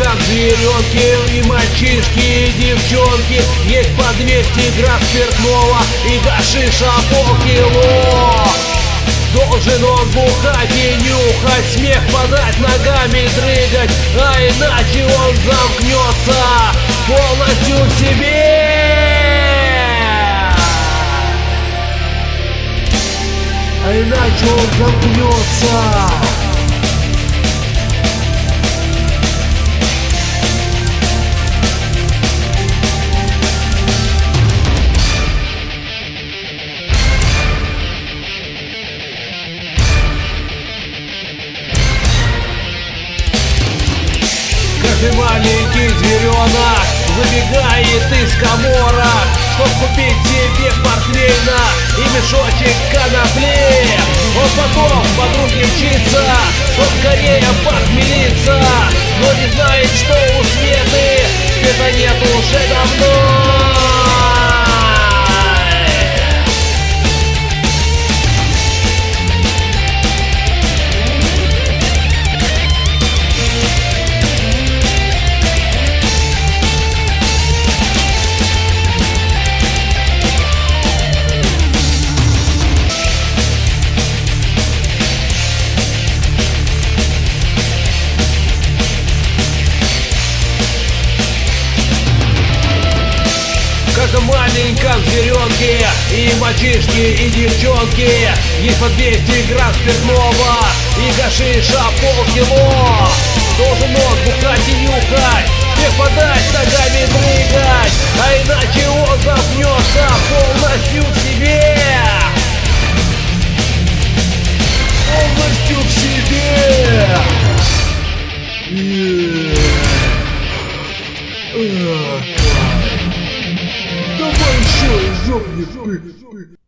как зверенки, и мальчишки, и девчонки. Есть по 200 грамм спиртного и гашиша полкило. Должен он бухать и нюхать, смех подать, ногами дрыгать, а иначе он замкнется полностью в себе. А иначе он замкнется. Каждый маленький зверенок выбегает из каморок, чтоб купить себе портвейна и мешочек конопли. Он потом к подруге мчится, чтоб скорее похмелиться, но не знает, что у Светы света нет уже давно. В маленьком зверенке и мальчишки, и девчонки. Есть по 200 грамм спиртного и гашиша полкило. Должен он бухать и нюхать, всех подать, ногами дрыгать, а иначе он замкнется полностью в себе. Полностью в себе. Давай еще жопни.